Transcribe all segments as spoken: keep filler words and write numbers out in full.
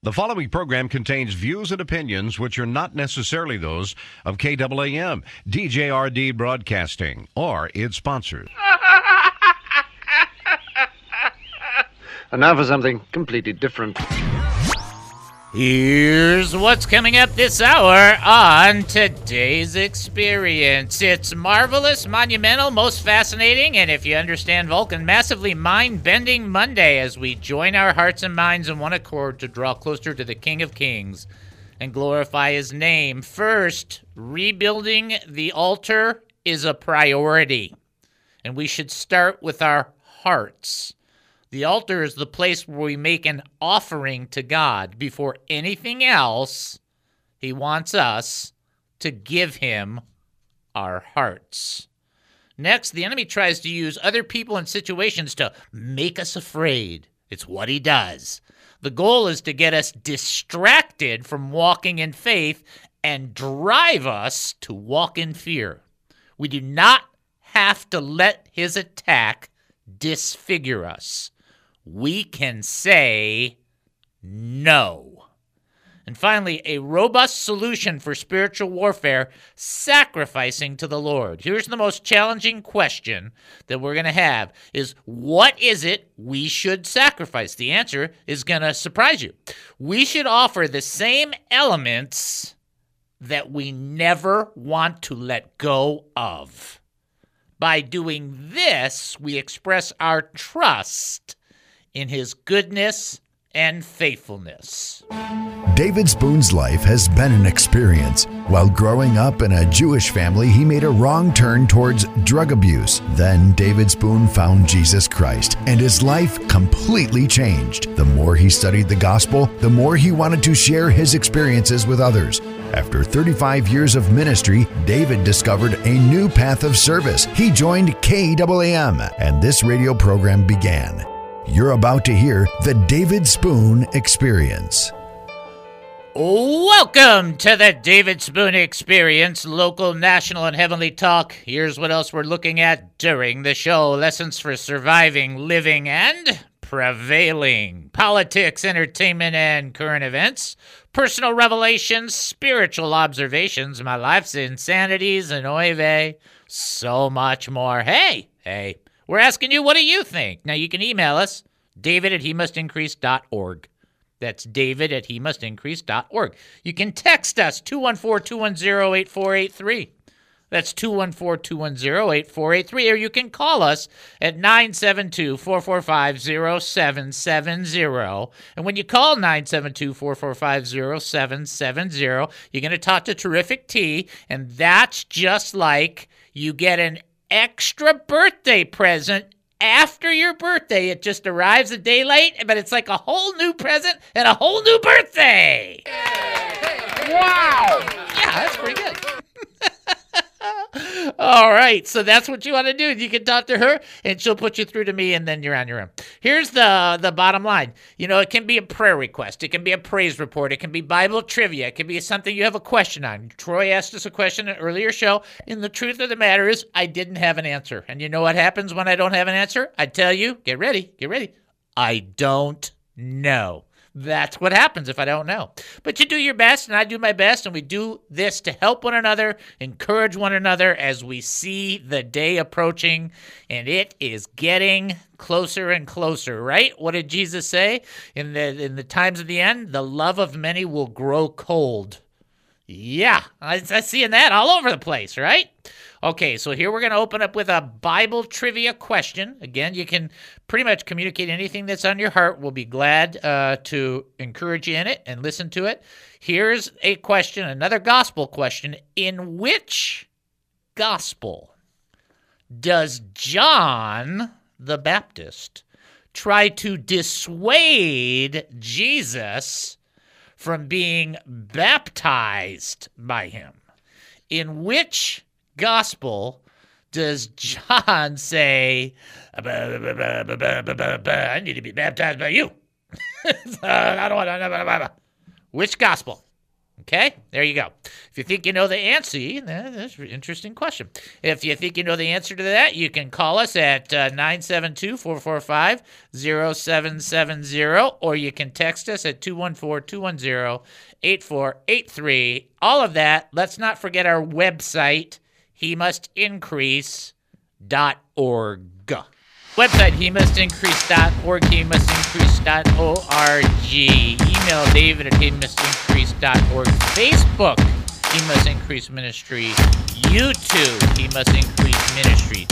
The following program contains views and opinions which are not necessarily those of K A A M, D J R D Broadcasting, or its sponsors. And now for something completely different. Here's what's coming up this hour on today's experience. It's marvelous, monumental, most fascinating, and if you understand Vulcan, massively mind-bending Monday as we join our hearts and minds in one accord to draw closer to the King of Kings and glorify his name. First, rebuilding the altar is a priority, and we should start with our hearts. The altar is the place where we make an offering to God. Before anything else, he wants us to give him our hearts. Next, the enemy tries to use other people and situations to make us afraid. It's what he does. The goal is to get us distracted from walking in faith and drive us to walk in fear. We do not have to let his attack disfigure us. We can say no. And finally, a robust solution for spiritual warfare, sacrificing to the Lord. Here's the most challenging question that we're going to have is, what is it we should sacrifice? The answer is going to surprise you. We should offer the same elements that we never want to let go of. By doing this, we express our trust in his goodness and faithfulness. David Spoon's life has been an experience. While growing up in a Jewish family, he made a wrong turn towards drug abuse. Then David Spoon found Jesus Christ, and his life completely changed. The more he studied the gospel, the more he wanted to share his experiences with others. After thirty-five years of ministry, David discovered a new path of service. He joined K A A M, and this radio program began. You're about to hear the David Spoon Experience. Welcome to the David Spoon Experience, local, national, and heavenly talk. Here's what else we're looking at during the show. Lessons for surviving, living, and prevailing. Politics, entertainment, and current events. Personal revelations, spiritual observations, my life's insanities, and oy vey, so much more. Hey, hey. We're asking you, what do you think? Now, you can email us, david at he must increase dot org. That's david at he must increase dot org. You can text us, two one four, two one zero, eight four eight three. That's two one four, two one zero, eight four eight three. Or you can call us at nine seven two, four four five, zero seven seven zero. And when you call nine seven two, four four five, zero seven seven zero, you're going to talk to Terrific T, and that's just like you get an extra birthday present after your birthday. It just arrives a day late, but it's like a whole new present and a whole new birthday. Wow. Yeah, that's pretty good. All right, so that's what you want to do. You can talk to her, and she'll put you through to me, and then you're on your own. Here's the, the bottom line. You know, it can be a prayer request. It can be a praise report. It can be Bible trivia. It can be something you have a question on. Troy asked us a question in an earlier show, and the truth of the matter is I didn't have an answer. And you know what happens when I don't have an answer? I tell you, get ready, get ready. I don't know. That's what happens if I don't know. But you do your best, and I do my best, and we do this to help one another, encourage one another as we see the day approaching, and it is getting closer and closer, right? What did Jesus say? In the in the times of the end, the love of many will grow cold. Yeah, I, I'm seeing that all over the place, right? Okay, so here we're going to open up with a Bible trivia question. Again, you can pretty much communicate anything that's on your heart. We'll be glad uh, to encourage you in it and listen to it. Here's a question, another gospel question. In which gospel does John the Baptist try to dissuade Jesus from being baptized by him? In which gospel does John say, I need to be baptized by you? I don't want to. Which gospel? Okay, there you go. If you think you know the answer, that's an interesting question. If you think you know the answer to that, you can call us at uh, nine seven two, four four five, zero seven seven zero, or you can text us at two one four, two one zero, eight four eight three. All of that. Let's not forget our website, he must increase dot org. Website, he must increase dot org, he must increase dot org. Email David at he must increase dot org. Facebook, He Must Increase Ministry. YouTube, He Must Increase Ministry.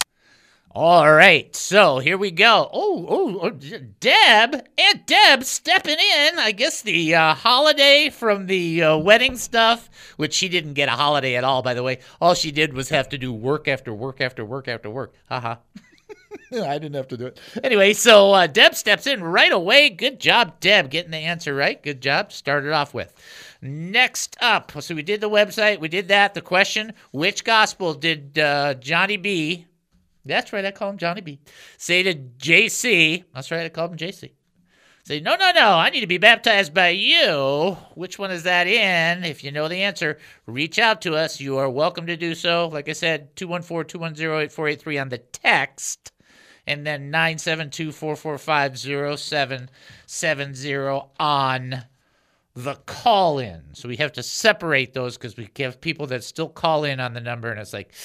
All right, so here we go. Oh, oh, oh Deb, Aunt Deb stepping in. I guess the uh, holiday from the uh, wedding stuff, which she didn't get a holiday at all, by the way. All she did was have to do work after work after work after work. Haha. I didn't have to do it. Anyway, so uh, Deb steps in right away. Good job, Deb, getting the answer right. Good job. Started off with. Next up, so we did the website. We did that. The question, which gospel did uh, Johnny B, that's right, I call him Johnny B, say to J C, that's right, I call him J C, say, no, no, no, I need to be baptized by you. Which one is that in? If you know the answer, reach out to us. You are welcome to do so. Like I said, two one four, two one zero, eight four eight three on the text. And then nine seven two, four four five, zero seven seven zero on the call-in. So we have to separate those because we have people that still call in on the number, and it's like,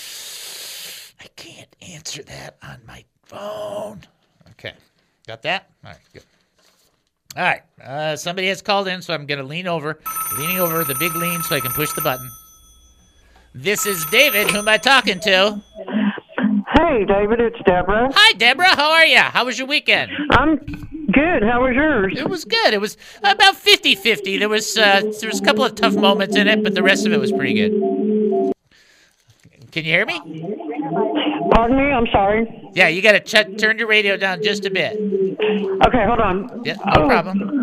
I can't answer that on my phone. Okay. Got that? All right, good. All right. Uh, somebody has called in, so I'm going to lean over. Leaning over the big lean so I can push the button. This is David. Who am I talking to? Hey, David, it's Deborah. Hi, Deborah. How are you? How was your weekend? I'm good. How was yours? It was good. It was about fifty-fifty. There was uh, there was a couple of tough moments in it, but the rest of it was pretty good. Can you hear me? Pardon me? I'm sorry. Yeah, you got to ch- turn your radio down just a bit. Okay, hold on. Yeah, no oh. problem.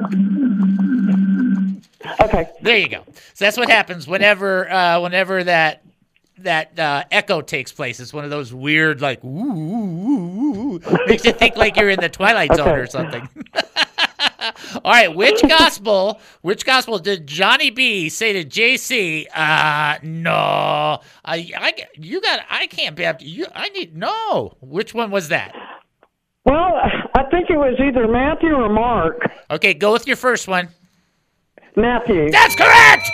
Okay. There you go. So that's what happens whenever uh, whenever that that uh, echo takes place. It's one of those weird, like, ooh, ooh, ooh, ooh. Makes you think like you're in the Twilight Zone okay. or something. All right, which gospel, which gospel did Johnny B say to J C? Uh, no, I, I, you got, I can't be up to you. I need, no. Which one was that? Well, I think it was either Matthew or Mark. Okay, go with your first one. Matthew. That's correct!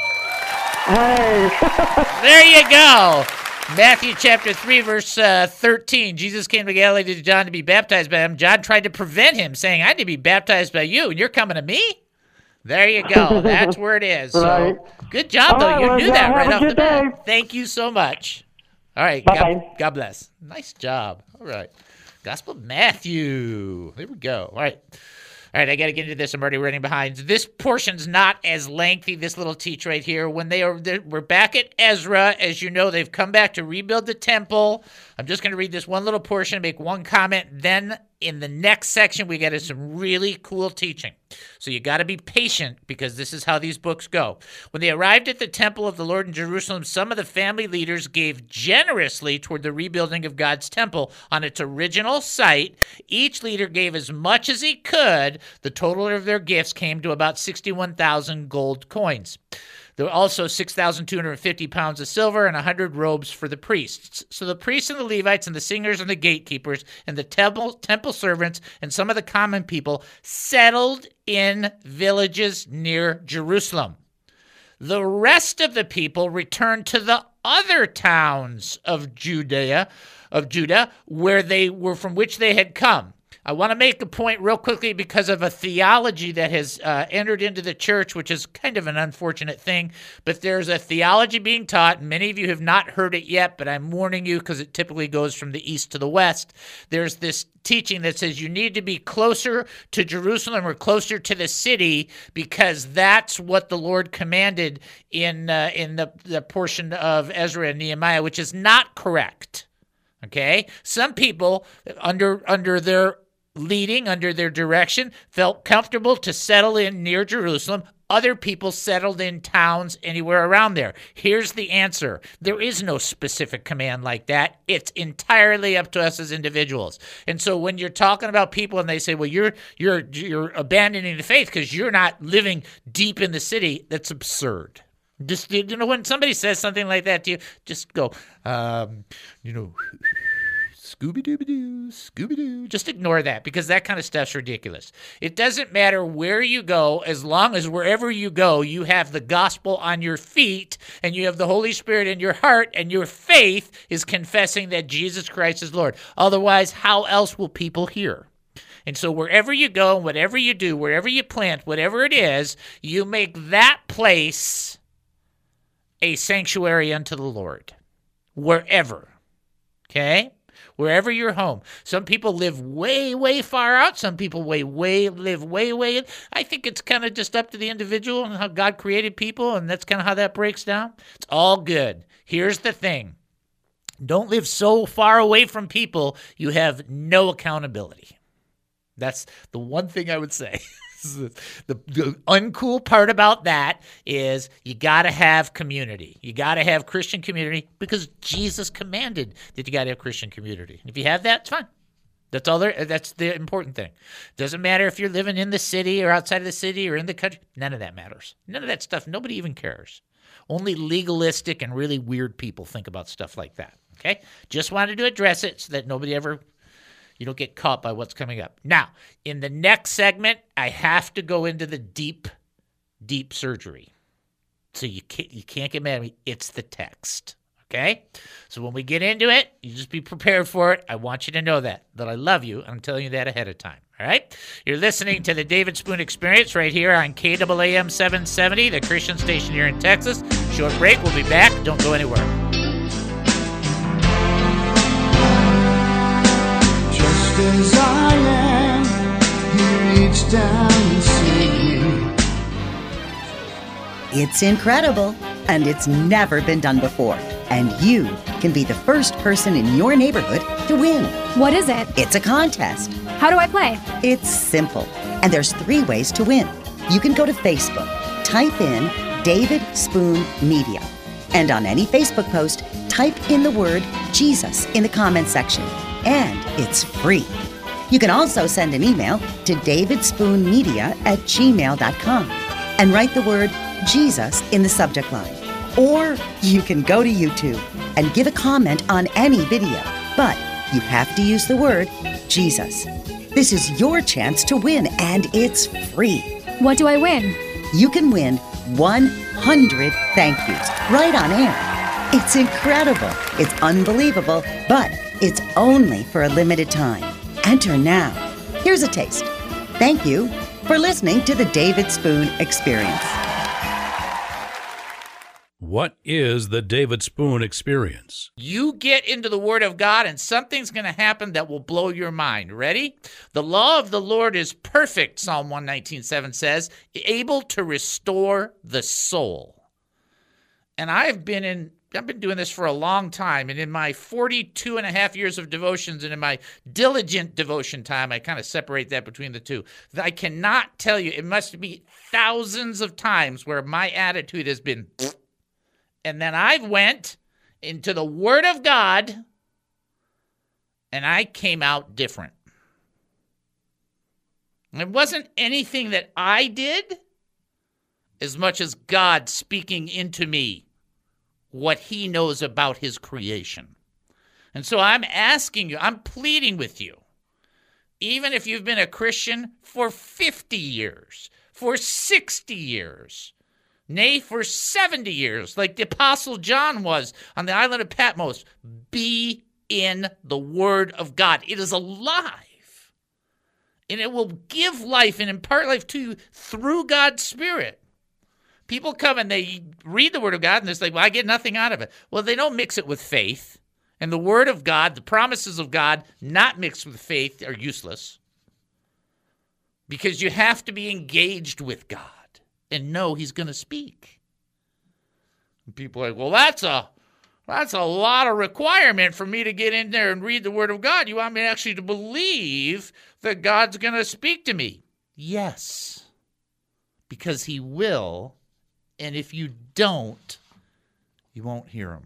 Hey. There you go. Matthew chapter three, verse uh, thirteen. Jesus came to Galilee to John to be baptized by him. John tried to prevent him, saying, I need to be baptized by you, and you're coming to me? There you go. That's where it is. So Right. good job, though. All right, You well, knew yeah, that have right a off the good bat. day. Thank you so much. All right. Bye-bye. God, God bless. Nice job. All right. Gospel of Matthew. There we go. All right. All right, I got to get into this. I'm already running behind. This portion's not as lengthy, this little teach right here. When they are, we're back at Ezra. As you know, they've come back to rebuild the temple. I'm just going to read this one little portion, make one comment. Then in the next section, we get to some really cool teaching. So you got to be patient because this is how these books go. When they arrived at the temple of the Lord in Jerusalem, some of the family leaders gave generously toward the rebuilding of God's temple on its original site. Each leader gave as much as he could. The total of their gifts came to about sixty-one thousand gold coins. There were also six thousand two hundred fifty pounds of silver and one hundred robes for the priests. So the priests and the Levites and the singers and the gatekeepers and the temple, temple servants and some of the common people settled in villages near Jerusalem. The rest of the people returned to the other towns of Judea, of Judah, where they were from which they had come. I want to make a point real quickly because of a theology that has uh, entered into the church, which is kind of an unfortunate thing. But there's a theology being taught. Many of you have not heard it yet, but I'm warning you because it typically goes from the east to the west. There's this teaching that says you need to be closer to Jerusalem or closer to the city because that's what the Lord commanded in uh, in the, the portion of Ezra and Nehemiah, which is not correct. Okay? Some people, under under their leading under their direction felt comfortable to settle in near Jerusalem. Other people settled in towns anywhere around there. Here's the answer. There is no specific command like that. It's entirely up to us as individuals. And so when you're talking about people and they say, well, you're you're you're abandoning the faith because you're not living deep in the city, that's absurd. Just, you know, when somebody says something like that to you, just go, um, you know, Scooby-Dooby-Doo, Scooby-Doo. Just ignore that because that kind of stuff's ridiculous. It doesn't matter where you go as long as wherever you go, you have the gospel on your feet and you have the Holy Spirit in your heart and your faith is confessing that Jesus Christ is Lord. Otherwise, how else will people hear? And so wherever you go, whatever you do, wherever you plant, whatever it is, you make that place a sanctuary unto the Lord. Wherever. Okay? Wherever you're home. Some people live way, way far out. Some people way, way live way, way in. I think it's kind of just up to the individual and how God created people, and that's kind of how that breaks down. It's all good. Here's the thing. Don't live so far away from people you have no accountability. That's the one thing I would say. The, the uncool part about that is you got to have community. You got to have Christian community because Jesus commanded that you got to have Christian community. And if you have that, it's fine. That's all there. That's the important thing. Doesn't matter if you're living in the city or outside of the city or in the country. None of that matters. None of that stuff. Nobody even cares. Only legalistic and really weird people think about stuff like that. Okay? Just wanted to address it so that nobody ever... You don't get caught by what's coming up. Now, in the next segment, I have to go into the deep, deep surgery. So you can't, you can't get mad at me. It's the text, okay? So when we get into it, you just be prepared for it. I want you to know that, that I love you. I'm telling you that ahead of time, all right? You're listening to the David Spoon Experience right here on K A A M seven seventy, the Christian station here in Texas. Short break. We'll be back. Don't go anywhere. As I am, He reached down and saved me. It's incredible, and it's never been done before. And you can be the first person in your neighborhood to win. What is it? It's a contest. How do I play? It's simple, and there's three ways to win. You can go to Facebook, type in David Spoon Media, and on any Facebook post, type in the word Jesus in the comments section. And it's free. You can also send an email to davidspoonmedia at gmail dot com and write the word Jesus in the subject line. Or you can go to YouTube and give a comment on any video, but you have to use the word Jesus. This is your chance to win, and it's free. What do I win? You can win one hundred thank yous right on air. It's incredible. It's unbelievable, but it's only for a limited time. Enter now. Here's a taste. Thank you for listening to the David Spoon Experience. What is the David Spoon Experience? You get into the Word of God and something's going to happen that will blow your mind. Ready? The law of the Lord is perfect, Psalm one nineteen seven says, able to restore the soul. And I've been in I've been doing this for a long time, and in my forty-two and a half years of devotions and in my diligent devotion time, I kind of separate that between the two. I cannot tell you, it must be thousands of times where my attitude has been, and then I've went into the Word of God, and I came out different. It wasn't anything that I did as much as God speaking into me what He knows about His creation. And so I'm asking you, I'm pleading with you, even if you've been a Christian for fifty years, for sixty years, nay, for seventy years, like the Apostle John was on the island of Patmos, be in the Word of God. It is alive, and it will give life and impart life to you through God's Spirit. People come and they read the Word of God and they're like, well, I get nothing out of it. Well, they don't mix it with faith. And the Word of God, the promises of God, not mixed with faith, are useless. Because you have to be engaged with God and know He's going to speak. And people are like, well, that's a That's a lot of requirement for me to get in there and read the Word of God. You want me actually to believe that God's going to speak to me? Yes, because he will, and if you don't, you won't hear him.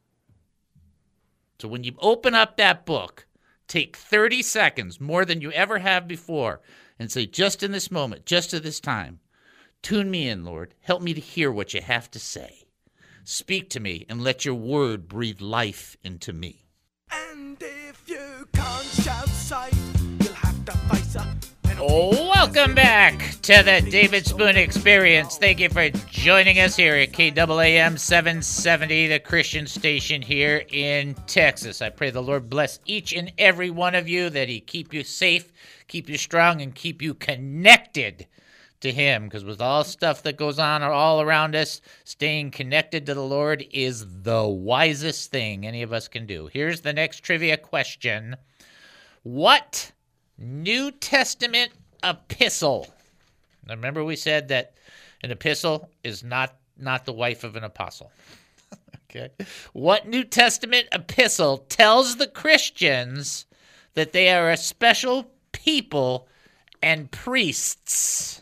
So when you open up that book, take thirty seconds, more than you ever have before, and say, just in this moment, just at this time, tune me in, Lord. Help me to hear what you have to say. Speak to me and let your word breathe life into me. And if you can't shout sight, you'll have to face a Welcome back to the David Spoon Experience. Thank you for joining us here at K A A M seven seventy, the Christian station here in Texas. I pray the Lord bless each and every one of you, that he keep you safe, keep you strong, and keep you connected to him, because with all stuff that goes on all around us, staying connected to the Lord is the wisest thing any of us can do. Here's the next trivia question. What New Testament epistle? Now remember we said that an epistle is not, not the wife of an apostle. Okay. What New Testament epistle tells the Christians that they are a special people and priests?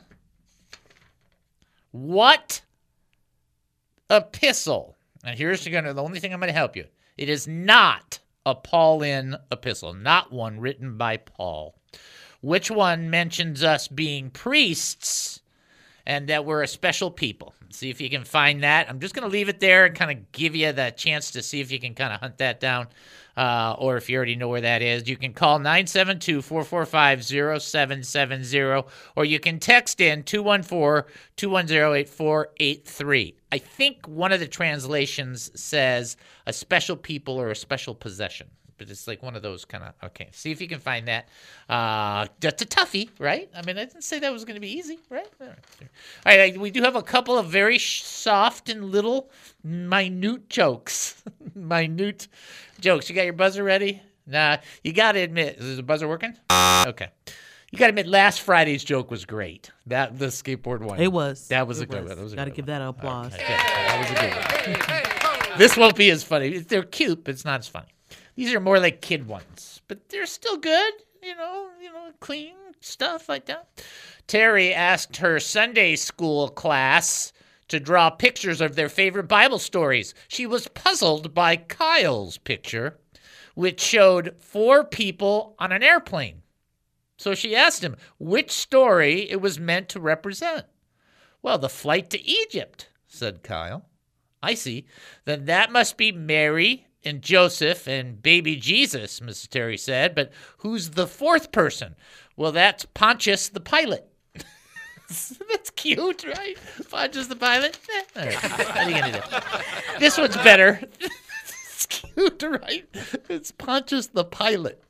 What epistle? And here's gonna, the only thing I'm going to help you. It is not a Pauline epistle, not one written by Paul. Which one mentions us being priests and that we're a special people? See if you can find that. I'm just going to leave it there and kind of give you the chance to see if you can kind of hunt that down. Uh, or if you already know where that is, you can call nine seven two, four four five, zero seven seven zero, or you can text in two one four, two one zero, eight four eight three. I think one of the translations says a special people or a special possession, but it's like one of those kind of, okay, see if you can find that. Uh, that's a toughie, right? I mean, I didn't say that was going to be easy, right? All right, All right, we do have a couple of very sh- soft and little minute jokes. minute jokes. You got your buzzer ready? Nah, you got to admit, is the buzzer working? Okay. You got to admit, last Friday's joke was great. That the skateboard one. It was. That was it a good was. one. That was a Got to good give one. that applause. Okay. That was a good one. This won't be as funny. They're cute, but it's not as funny. These are more like kid ones, but they're still good. You know, you know, clean stuff like that. Terry asked her Sunday school class to draw pictures of their favorite Bible stories. She was puzzled by Kyle's picture, which showed four people on an airplane. So she asked him which story it was meant to represent. Well, the flight to Egypt, said Kyle. I see. Then that must be Mary and Joseph and baby Jesus, Missus Terry said. But who's the fourth person? Well, that's Pontius the Pilate. That's cute, right? Pontius the Pilate. Eh, all right. What are you going to do? This one's better. It's cute, right? It's Pontius the Pilate.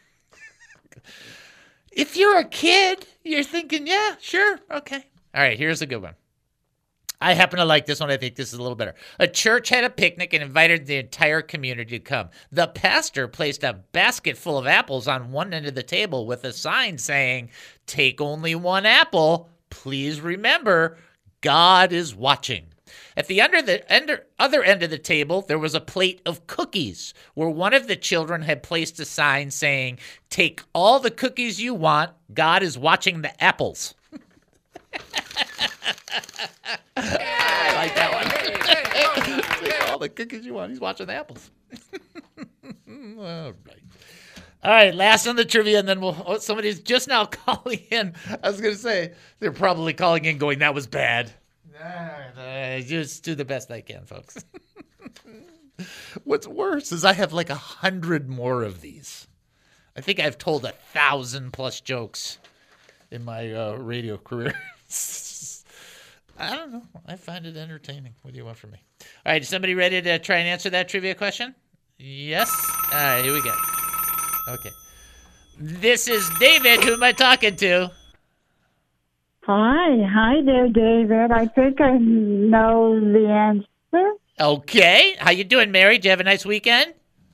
If you're a kid, you're thinking, yeah, sure, okay. All right, here's a good one. I happen to like this one. I think this is a little better. A church had a picnic and invited the entire community to come. The pastor placed a basket full of apples on one end of the table with a sign saying, "Take only one apple. Please remember, God is watching." At the under the under, other end of the table, there was a plate of cookies where one of the children had placed a sign saying, "Take all the cookies you want. God is watching the apples." I like that one. Take all the cookies you want. He's watching the apples. All right. All right, last on the trivia, and then we'll. Oh, somebody's just now calling in. I was going to say, they're probably calling in going, that was bad. Uh, just do the best I can, folks. What's worse is I have like a hundred more of these. I think I've told a thousand plus jokes in my uh, radio career. I don't know. I find it entertaining. What do you want from me? All right, is somebody ready to try and answer that trivia question? Yes? All right, here we go. Okay. This is David. Who am I talking to? Hi. Hi there, David. I think I know the answer. Okay. How you doing, Mary? Did you have a nice weekend?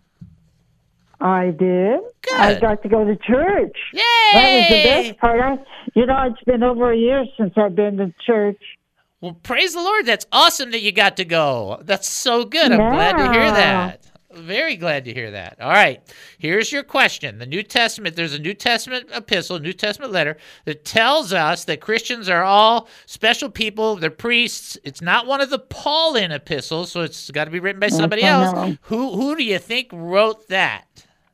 I did. Good. I got to go to church. Yay! That was the best part. I, you know, it's been over a year since I've been to church. Well, praise the Lord. That's awesome that you got to go. That's so good. I'm glad to hear Yeah. that. Very glad to hear that. All right. Here's your question. The New Testament, there's a New Testament epistle, New Testament letter that tells us that Christians are all special people. They're priests. It's not one of the Pauline epistles, so it's got to be written by somebody I else. know. Who who do you think wrote that?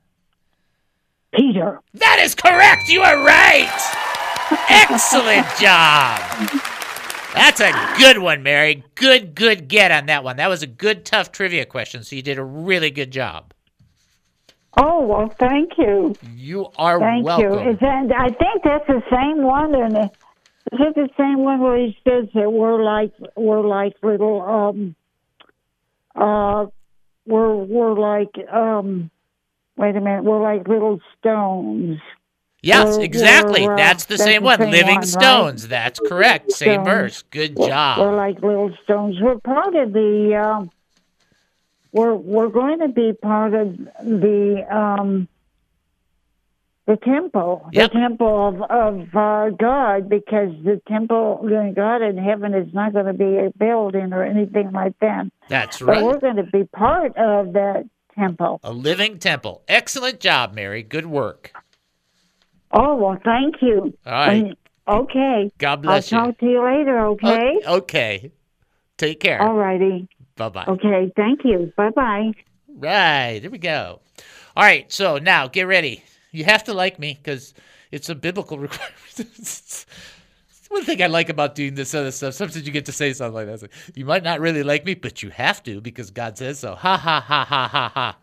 Peter. That is correct. You are right. Excellent job. That's a good one, Mary. Good, good get on that one. That was a good, tough trivia question, so you did a really good job. Oh, well, thank you. You are Thank welcome. you. Is that, I think that's the same one. And is it the same one where he says that we're like we're like little um uh we're we're like um wait a minute we're like little stones. Yes, We're- exactly. we're, uh, that's the same one. same Living one, right? Stones. That's correct. Same Stones. verse. Good We're- job. We're like little stones. We're part of the. Um, we're we're going to be part of the um, the temple, Yep. the temple of of uh, God, because the temple of God in heaven is not going to be a building or anything like that. That's But right. we're going to be part of that temple. A living temple. Excellent job, Mary. Good work. Oh well, thank you. All right. And- okay. God bless I'll you. talk to you later. Okay. O- Okay. Take care. All righty. Bye-bye. Okay. Thank you. Bye bye. Right. There we go. All right. So now get ready. You have to like me because it's a biblical requirement. One thing I like about doing this other stuff, sometimes you get to say something like that. It's like, you might not really like me, but you have to because God says so. Ha, ha, ha, ha, ha, ha.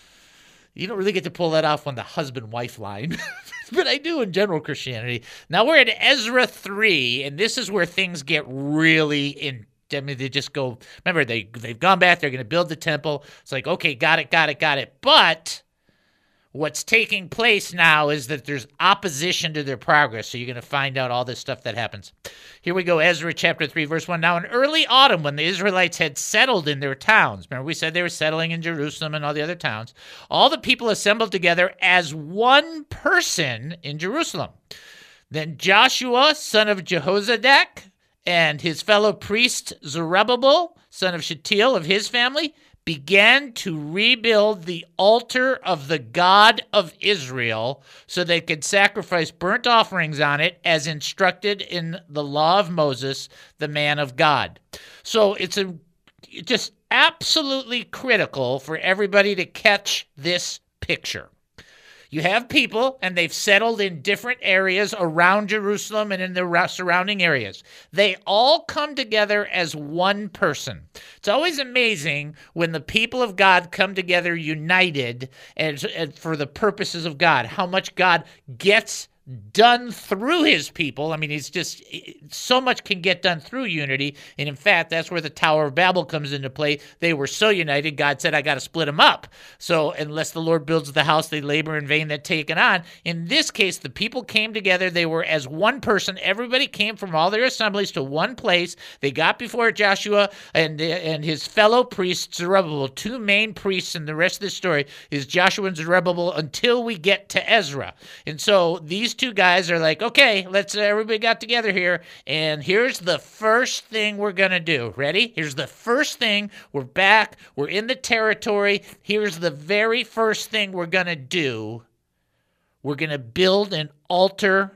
You don't really get to pull that off on the husband-wife line, but I do in general Christianity. Now we're at Ezra three, and this is where things get really in. I mean, they just go, remember, they, they've gone back, they're going to build the temple. It's like, okay, got it, got it, got it. But what's taking place now is that there's opposition to their progress. So you're going to find out all this stuff that happens. Here we go, Ezra chapter three, verse one. Now in early autumn, when the Israelites had settled in their towns, remember we said they were settling in Jerusalem and all the other towns, all the people assembled together as one person in Jerusalem. Then Joshua, son of Jehozadak, and his fellow priest Zerubbabel, son of Shealtiel of his family, began to rebuild the altar of the God of Israel so they could sacrifice burnt offerings on it as instructed in the law of Moses, the man of God. So it's a, just absolutely critical for everybody to catch this picture. You have people, and they've settled in different areas around Jerusalem and in the surrounding areas. They all come together as one person. It's always amazing when the people of God come together united and, and for the purposes of God, how much God gets done through his people. I mean, it's just so much can get done through unity. And in fact, that's where the Tower of Babel comes into play. They were so united, God said, I got to split them up. So unless the Lord builds the house, they labor in vain that take it on. In this case, the people came together. They were as one person. Everybody came from all their assemblies to one place. They got before Joshua and, and his fellow priest, Zerubbabel. Two main priests in the rest of the story is Joshua and Zerubbabel until we get to Ezra. And so these two guys are like, okay, let's uh, everybody got together here, and here's the first thing we're gonna do. Ready? Here's the first thing. We're back. We're in the territory. Here's the very first thing we're gonna do. We're gonna build an altar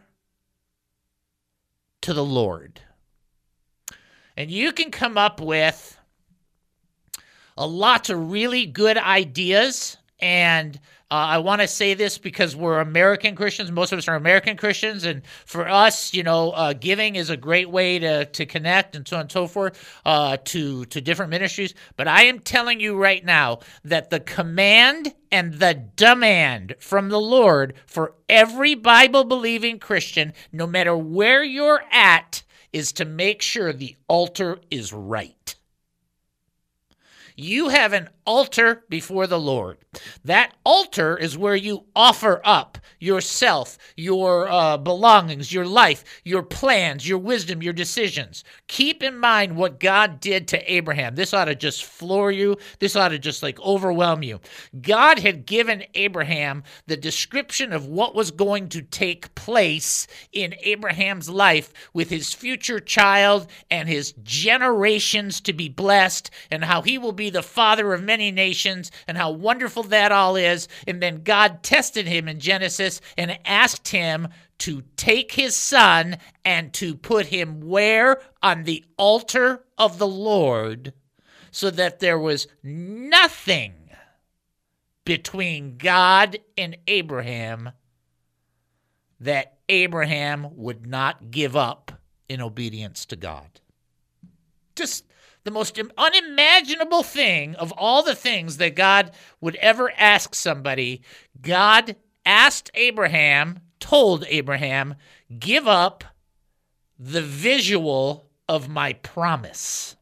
to the Lord. And you can come up with a lot of really good ideas. And uh, I want to say this because we're American Christians. Most of us are American Christians. And for us, you know, uh, giving is a great way to, to connect and so on and so forth uh, to, to different ministries. But I am telling you right now that the command and the demand from the Lord for every Bible-believing Christian, no matter where you're at, is to make sure the altar is right. You have an altar before the Lord. That altar is where you offer up yourself, your uh, belongings, your life, your plans, your wisdom, your decisions. Keep in mind what God did to Abraham. This ought to just floor you. This ought to just like overwhelm you. God had given Abraham the description of what was going to take place in Abraham's life with his future child and his generations to be blessed, and how he will be the father of many nations, and how wonderful that all is. And then God tested him in Genesis and asked him to take his son and to put him where? On the altar of the Lord, so that there was nothing between God and Abraham that Abraham would not give up in obedience to God. Just the most unimaginable thing of all the things that God would ever ask somebody. God asked Abraham, told Abraham, give up the visual of my promise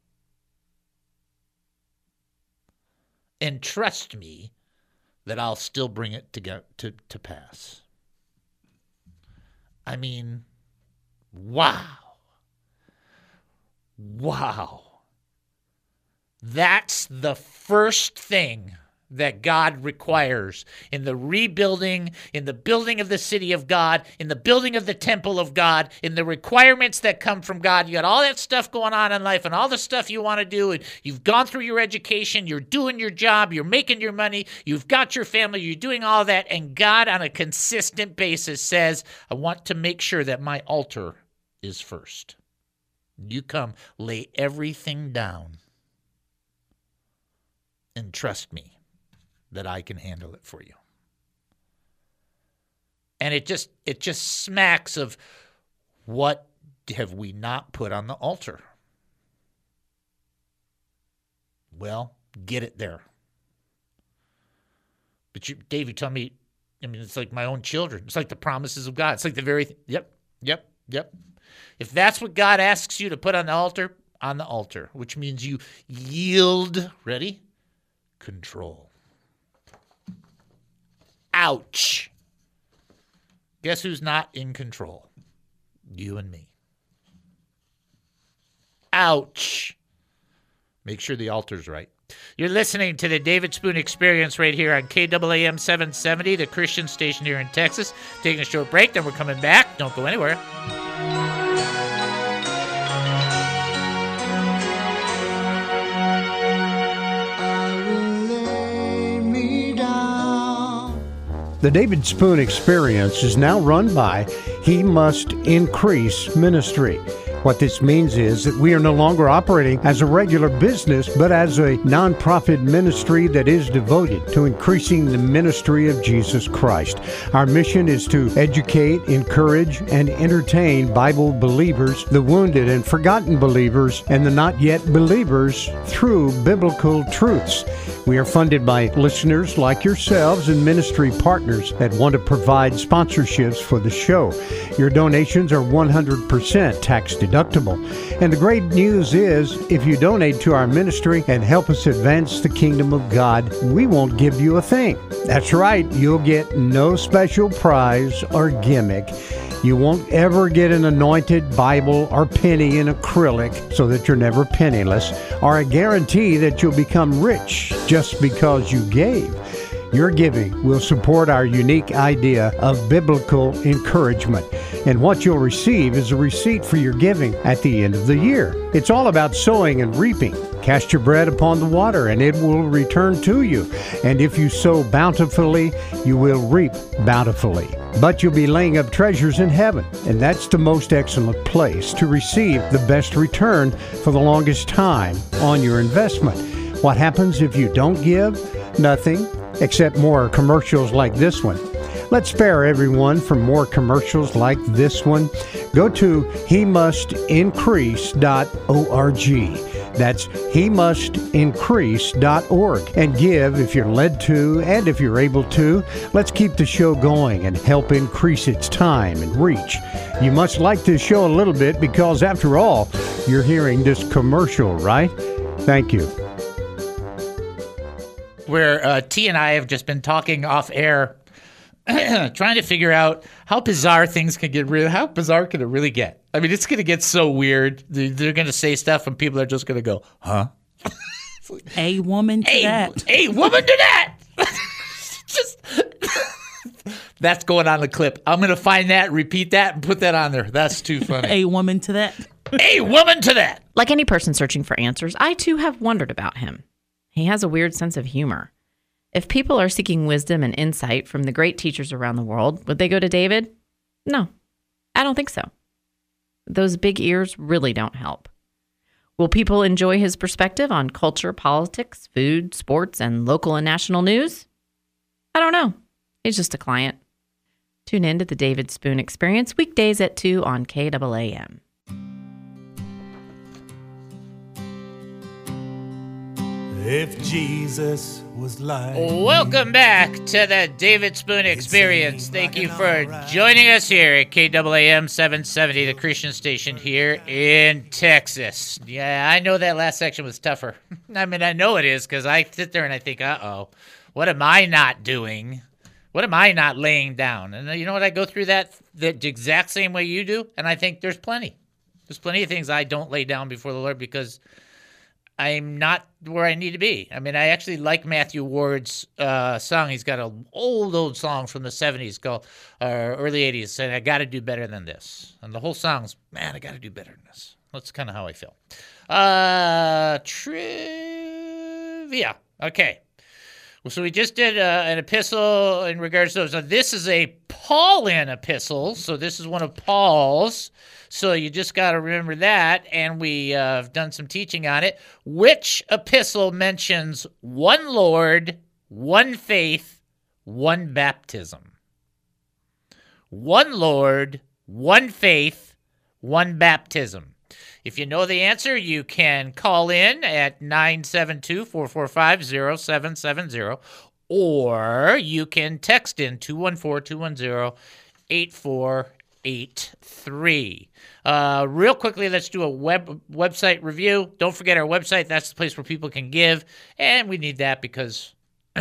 and trust me that I'll still bring it to, go, to, to pass. I mean, wow. Wow. That's the first thing that God requires in the rebuilding, in the building of the city of God, in the building of the temple of God, in the requirements that come from God. You got all that stuff going on in life and all the stuff you want to do, and you've gone through your education, you're doing your job, you're making your money, you've got your family, you're doing all that, and God on a consistent basis says, I want to make sure that my altar is first. You come, lay everything down, and trust me that I can handle it for you. And it just it just smacks of, what have we not put on the altar? Well, get it there. But you, Dave, you tell me, I mean, it's like my own children. It's like the promises of God. It's like the very, th- yep, yep, yep. If that's what God asks you to put on the altar, on the altar, which means you yield, ready? Control. Ouch. Guess who's not in control? You and me. Ouch. Make sure the altar's right. You're listening to the David Spoon Experience right here on K A A M seven seventy, the Christian station here in Texas. Taking a short break, then we're coming back. Don't go anywhere. The David Spoon Experience is now run by He Must Increase Ministry. What this means is that we are no longer operating as a regular business, but as a nonprofit ministry that is devoted to increasing the ministry of Jesus Christ. Our mission is to educate, encourage, and entertain Bible believers, the wounded and forgotten believers, and the not yet believers through biblical truths. We are funded by listeners like yourselves and ministry partners that want to provide sponsorships for the show. Your donations are one hundred percent tax deductible. And the great news is, if you donate to our ministry and help us advance the kingdom of God, we won't give you a thing. That's right, you'll get no special prize or gimmick. You won't ever get an anointed Bible or penny in acrylic so that you're never penniless, or a guarantee that you'll become rich just because you gave. Your giving will support our unique idea of biblical encouragement. And what you'll receive is a receipt for your giving at the end of the year. It's all about sowing and reaping. Cast your bread upon the water, and it will return to you. And if you sow bountifully, you will reap bountifully. But you'll be laying up treasures in heaven, and that's the most excellent place to receive the best return for the longest time on your investment. What happens if you don't give? Nothing, except more commercials like this one. Let's spare everyone from more commercials like this one. Go to he must increase dot org. That's he must increase dot org. And give if you're led to and if you're able to. Let's keep the show going and help increase its time and reach. You must like this show a little bit because, after all, you're hearing this commercial, right? Thank you. where uh, T and I have just been talking off air, trying to figure out how bizarre things can get. Real. How bizarre can it really get? I mean, it's going to get so weird. They're, they're going to say stuff, and people are just going to go, "Huh." A woman to a, that. A woman to that. Just that's going on the clip. I'm going to find that, repeat that, and put that on there. That's too funny. A woman to that. A woman to that. Like any person searching for answers, I too have wondered about him. He has a weird sense of humor. If people are seeking wisdom and insight from the great teachers around the world, would they go to David? No, I don't think so. Those big ears really don't help. Will people enjoy his perspective on culture, politics, food, sports, and local and national news? I don't know. He's just a client. Tune in to the David Spoon Experience weekdays at two on K A A M. If Jesus was like Welcome back to the David Spoon Experience. Thank you for joining us here at K A A M seven seventy, the Christian station here in Texas. Yeah, I know that last section was tougher. I mean, I know it is because I sit there and I think, uh-oh, what am I not doing? What am I not laying down? And you know what? I go through that the exact same way you do, and I think there's plenty. There's plenty of things I don't lay down before the Lord because I'm not where I need to be. I mean, I actually like Matthew Ward's uh, song. He's got an old, old song from the seventies called, or uh, early eighties, saying, I got to do better than this. And the whole song's, man, I got to do better than this. That's kind of how I feel. Uh, trivia. Okay. Well, so we just did uh, an epistle in regards to those. So this is a Pauline epistle. So this is one of Paul's. So you just got to remember that. And we uh, have done some teaching on it. Which epistle mentions one Lord, one faith, one baptism? One Lord, one faith, one baptism. If you know the answer, you can call in at nine seven two, four four five, zero seven seven zero, or you can text in two one four, two one zero, eight four eight three. Uh, real quickly, let's do a web website review. Don't forget our website. That's the place where people can give, and we need that because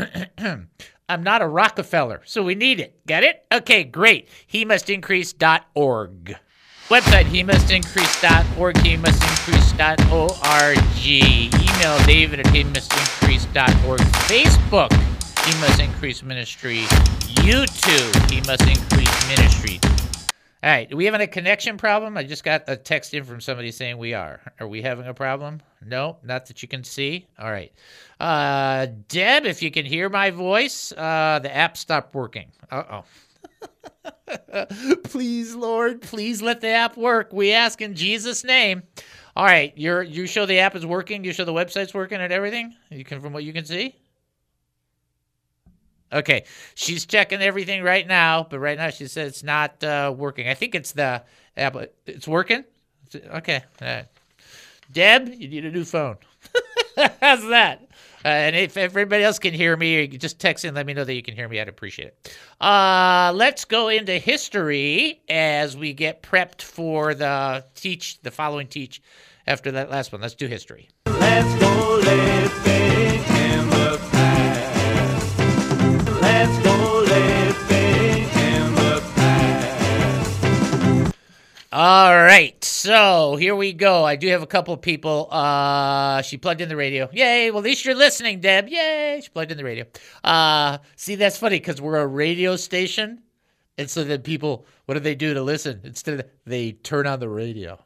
I'm not a Rockefeller, so we need it. Get it? Okay, great. he must increase dot org. Website, he must increase dot org, he must increase dot org. Email David at he must increase dot org. Facebook, He Must Increase Ministry. YouTube, He Must Increase Ministry. All right, are we having a connection problem? I just got a text in from somebody saying we are. Are we having a problem? No, not that you can see. All right. Uh, Deb, if you can hear my voice, uh, the app stopped working. Uh-oh. Please, Lord, please let the app work. We ask in Jesus' name. All right, you're you show the app is working. You show the website's working and everything. You can, from what you can see. Okay, she's checking everything right now, but right now she says it's not uh, working. I think it's the app. It's working. Okay, all right. Deb, you need a new phone. How's that? Uh, and if everybody else can hear me, or you just text in, let me know that you can hear me. I'd appreciate it. Uh, let's go into history as we get prepped for the teach, the following teach after that last one. Let's do history. Let's go living in the past. Let's go living in the past. All right, so here we go. I do have a couple of people. Uh, she plugged in the radio. Yay, well, at least you're listening, Deb. Yay, she plugged in the radio. Uh, see, that's funny because we're a radio station. And so then people, what do they do to listen? Instead of, they turn on the radio.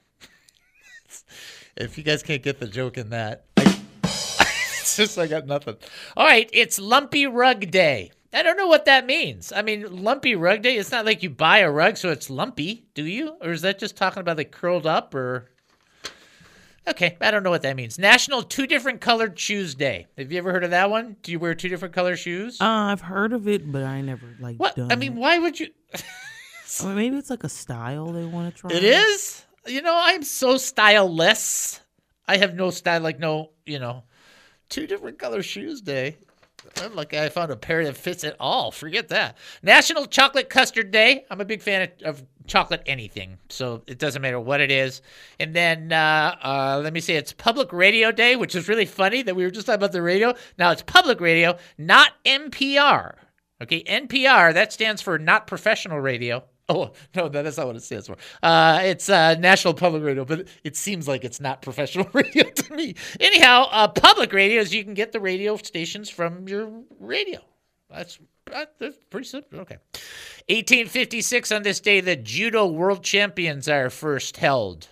If you guys can't get the joke in that, I, it's just I got nothing. All right, it's Lumpy Rug Day. I don't know what that means. I mean, lumpy rug day, it's not like you buy a rug so it's lumpy, do you? Or is that just talking about like curled up or... Okay, I don't know what that means. National Two Different Colored Shoes Day. Have you ever heard of that one? Do you wear two different color shoes? Uh, I've heard of it, but I never like what? done I mean, it. why would you... I mean, maybe it's like a style they want to try. It is? You know, I'm so styleless. I have no style, like no, you know, two different color shoes day. Look, I found a pair that fits it all. Forget that. National Chocolate Custard Day. I'm a big fan of, of chocolate anything, so it doesn't matter what it is. And then uh, uh, let me say it's Public Radio Day, which is really funny that we were just talking about the radio. Now it's public radio, not N P R. Okay, N P R, that stands for Not Professional Radio. Oh, no, that's not what it stands for. Uh, it's uh, National Public Radio, but it seems like it's not professional radio to me. Anyhow, uh, public radio is you can get the radio stations from your radio. That's, that's pretty simple. Okay. eighteen fifty-six, on this day, the Judo World Champions are first held.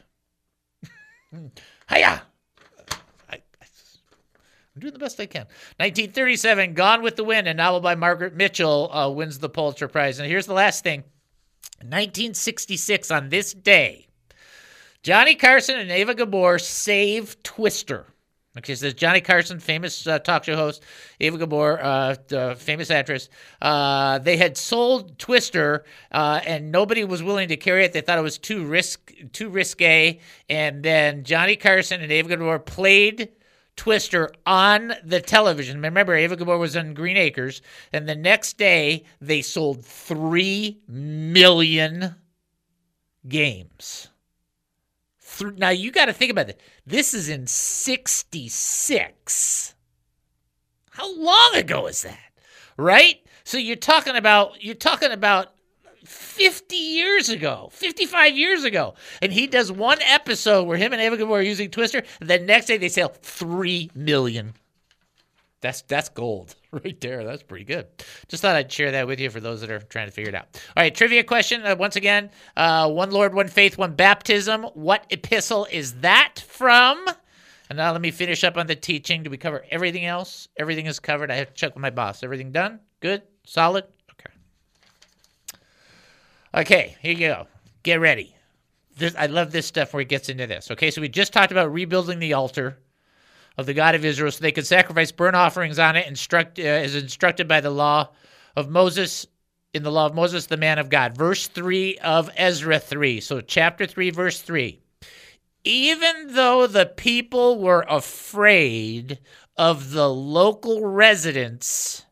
Hiya! I, I, I'm doing the best I can. nineteen thirty-seven, Gone with the Wind, a novel by Margaret Mitchell, uh, wins the Pulitzer Prize. And here's the last thing. nineteen sixty-six, on this day, Johnny Carson and Ava Gabor save Twister. Okay, so Johnny Carson, famous uh, talk show host, Ava Gabor, uh, the famous actress, uh, they had sold Twister, uh, and nobody was willing to carry it. They thought it was too risk, too risque. And then Johnny Carson and Ava Gabor played Twister on the television. Remember, Ava Gabor was on Green Acres, and the next day they sold three million games. Th- now you got to think about it. This is in sixty-six. How long ago is that? Right? So you're talking about you're talking about fifty years ago, fifty-five years ago. And he does one episode where him and Ava Gabor are using Twister. And the next day they sell three million. That's that's gold right there. That's pretty good. Just thought I'd share that with you for those that are trying to figure it out. All right, trivia question. Uh, once again, uh, one Lord, one faith, one baptism. What epistle is that from? And now let me finish up on the teaching. Do we cover everything else? Everything is covered. I have to check with my boss. Everything done? Good? Solid? Okay. Okay, here you go. Get ready. This, I love this stuff where it gets into this. Okay, so we just talked about rebuilding the altar of the God of Israel so they could sacrifice burnt offerings on it, instruct, uh, as instructed by the law of Moses, in the law of Moses, the man of God. Verse three of Ezra three. So chapter three, verse three. Even though the people were afraid of the local residents,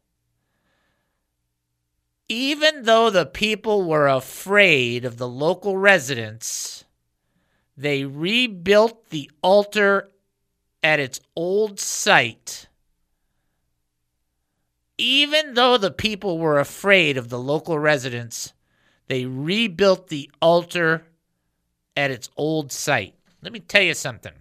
even though the people were afraid of the local residents, they rebuilt the altar at its old site. Even though the people were afraid of the local residents, they rebuilt the altar at its old site. Let me tell you something.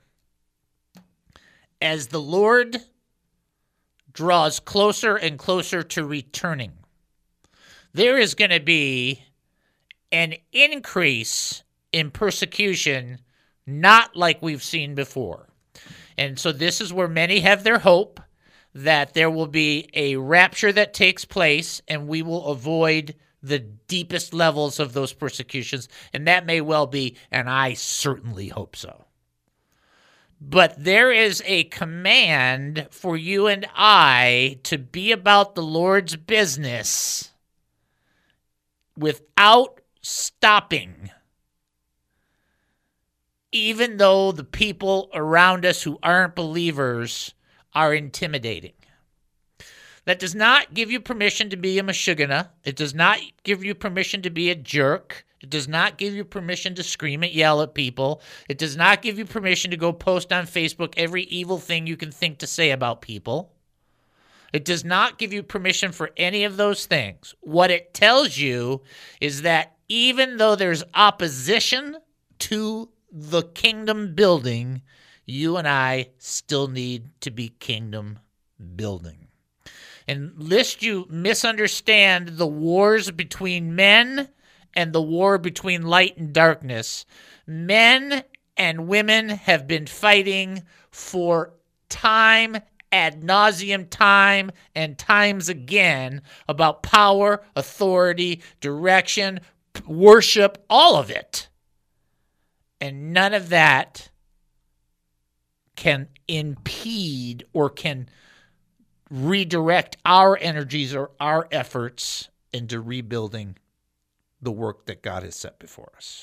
As the Lord draws closer and closer to returning, there is going to be an increase in persecution, not like we've seen before. And so this is where many have their hope that there will be a rapture that takes place and we will avoid the deepest levels of those persecutions. And that may well be, and I certainly hope so. But there is a command for you and I to be about the Lord's business without stopping, even though the people around us who aren't believers are intimidating. That does not give you permission to be a mashugana. It does not give you permission to be a jerk. It does not give you permission to scream and yell at people. It does not give you permission to go post on Facebook every evil thing you can think to say about people. It does not give you permission for any of those things. What it tells you is that even though there's opposition to the kingdom building, you and I still need to be kingdom building. And lest you misunderstand the wars between men and the war between light and darkness, men and women have been fighting for time, ad nauseum time, and times again about power, authority, direction, worship, all of it. And none of that can impede or can redirect our energies or our efforts into rebuilding the work that God has set before us.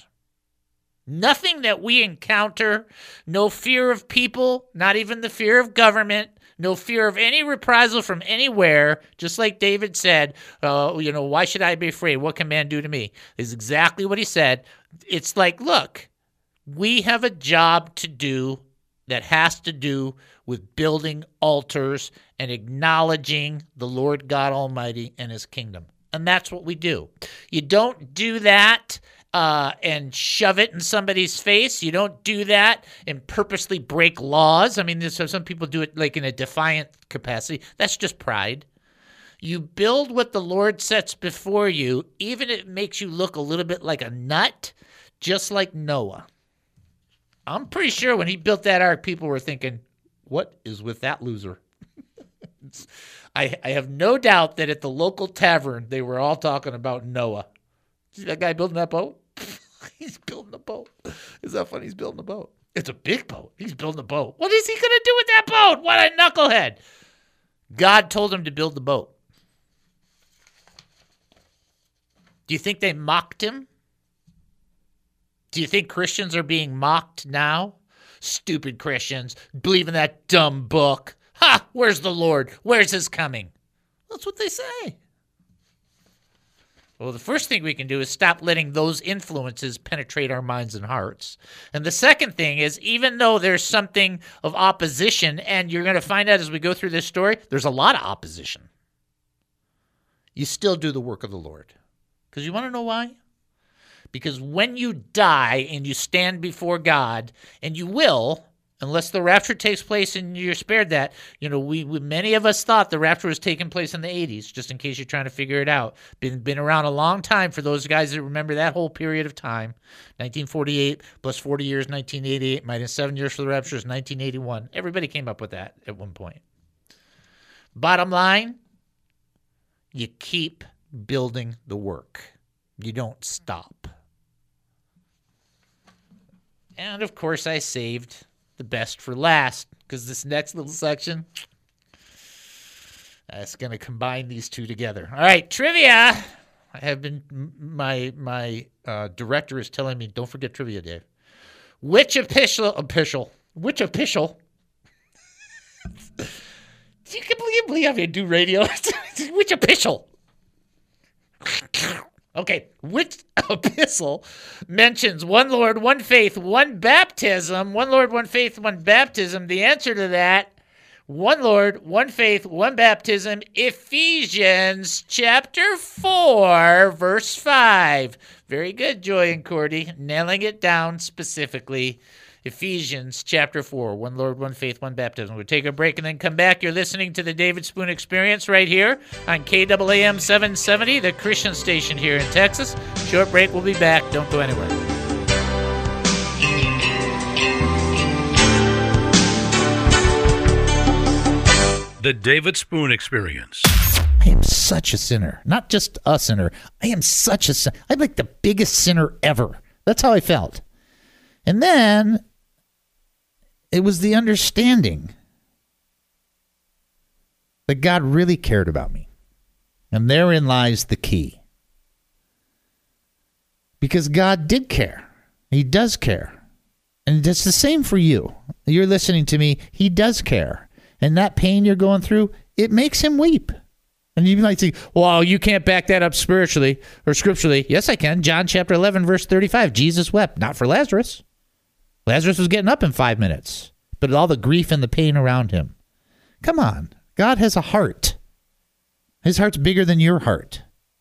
Nothing that we encounter, no fear of people, not even the fear of government, No fear of any reprisal from anywhere, just like David said, uh, you know, why should I be afraid? What can man do to me? Is exactly what he said. It's like, look, we have a job to do that has to do with building altars and acknowledging the Lord God Almighty and his kingdom. And that's what we do. You don't do that uh, and shove it in somebody's face. You don't do that and purposely break laws. I mean, there's, some people do it like in a defiant capacity. That's just pride. You build what the Lord sets before you, even if it makes you look a little bit like a nut, just like Noah. I'm pretty sure when he built that ark, people were thinking, what is with that loser? I, I have no doubt that at the local tavern, they were all talking about Noah. See that guy building that boat? He's building a boat. Is that funny? He's building a boat. It's a big boat. He's building a boat. What is he going to do with that boat? What a knucklehead. God told him to build the boat. Do you think they mocked him? Do you think Christians are being mocked now? Stupid Christians, believe in that dumb book. Ha! Where's the Lord? Where's his coming? That's what they say. Well, the first thing we can do is stop letting those influences penetrate our minds and hearts. And the second thing is, even though there's something of opposition, and you're going to find out as we go through this story, there's a lot of opposition. You still do the work of the Lord. Because you want to know why? Because when you die and you stand before God, and you will, unless the rapture takes place and you're spared that, you know, we, we many of us thought the rapture was taking place in the eighties, just in case you're trying to figure it out. Been been around a long time for those guys that remember that whole period of time. nineteen forty-eight plus forty years, nineteen eighty-eight, minus seven years for the rapture is nineteen eighty-one. Everybody came up with that at one point. Bottom line, you keep building the work. You don't stop. And, of course, I saved the best for last, because this next little section, that's going to combine these two together. All right, trivia. I have been, my my uh, director is telling me, don't forget trivia, Dave. Which epistle, epistle, which epistle, you can believe, believe I do radio, which epistle? Okay, which epistle mentions one Lord, one faith, one baptism? One Lord, one faith, one baptism. The answer to that, one Lord, one faith, one baptism, Ephesians chapter four, verse five. Very good, Joy and Cordy, nailing it down specifically. Ephesians chapter four, one Lord, one faith, one baptism. We'll take a break and then come back. You're listening to the David Spoon Experience right here on K A A M seven seventy, the Christian station here in Texas. Short break, we'll be back. Don't go anywhere. The David Spoon Experience. I am such a sinner. Not just a sinner. I am such a sinner. I'm like the biggest sinner ever. That's how I felt. And then it was the understanding that God really cared about me. And therein lies the key. Because God did care. He does care. And it's the same for you. You're listening to me. He does care. And that pain you're going through, it makes him weep. And you might think, well, you can't back that up spiritually or scripturally. Yes, I can. John chapter eleven, verse thirty-five. Jesus wept, not for Lazarus. Lazarus was getting up in five minutes, but all the grief and the pain around him. Come on. God has a heart. His heart's bigger than your heart.